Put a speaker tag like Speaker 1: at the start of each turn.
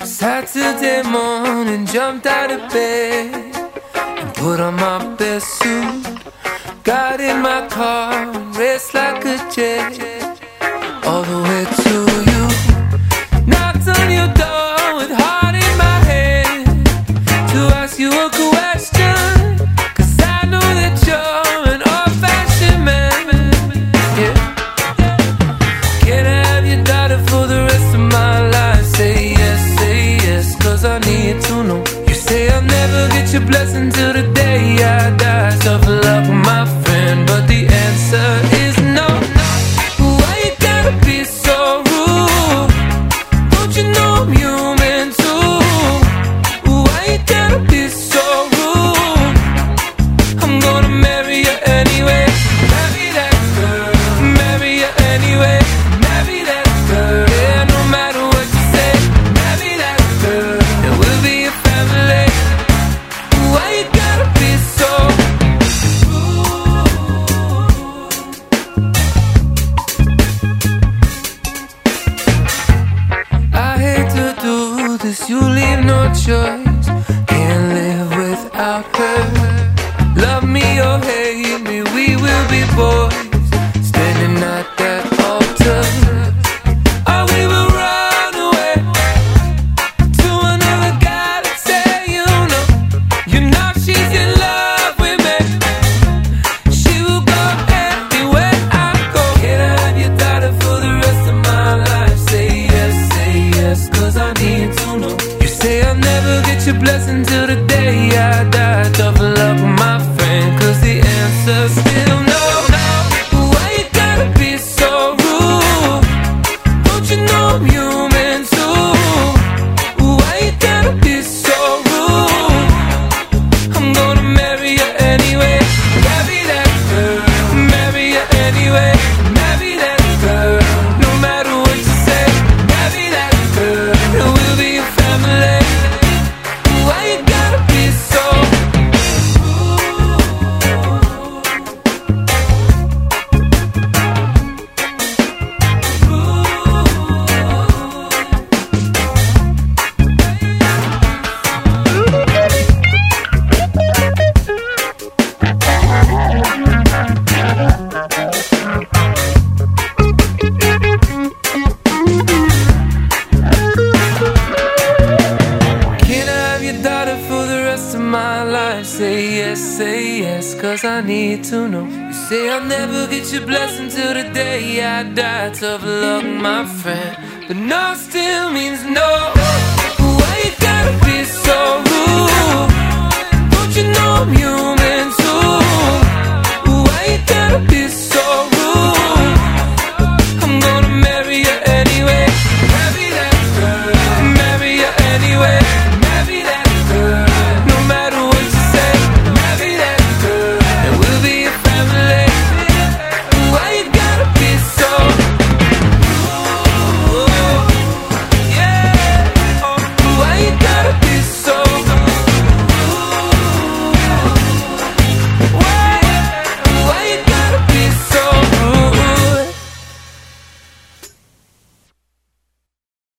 Speaker 1: Saturday morning, jumped out of bed and put on my best suit. Got in my car and raced like a jet all the way to you. Knocked on your door with heart in my hand to ask you a question, 'cause I know that you're an old-fashioned man. Yeah. Can I have your daughter for the rest of my life? Say yes, 'cause I need to know. You say I'll never get your blessing till the day I die. Tough luck, my friend, but the answer is no. Why you gotta be so rude? Don't you know I'm human too? Why you gotta be so rude? I'm gonna marry you anyway. Marry that girl, marry you anyway. Marry that girl, yeah, no matter what you say. Marry that girl, and we'll be a family. Why you gotta be so I hate to do this, you leave no choice. Can't live without her. Love me or hate me, we will be boys, standing at that altar. Or we will run away to another galaxy, you know she's in love with me. She will go anywhere I go. Can I have your daughter for the rest of my life? Say yes, 'cause I need to know. You say I'll never get your blessing till the day I die. Tough luck, my friend, 'cause the answer's still no. Why you gotta be so rude? Don't you know I'm human too? Why you gotta be so rude? I'm gonna marry you anyway. Marry that girl, marry you anyway. Marry that girl, no matter what you say. Marry that girl, and we'll be a family. Why you gotta be so Can I have your daughter for the rest of my life? Say yes, 'cause I need to know. You say I'll never get your blessing till the day I die. Tough luck, my friend, but no still means no. Why you gotta be so rude? Don't you know I'm human?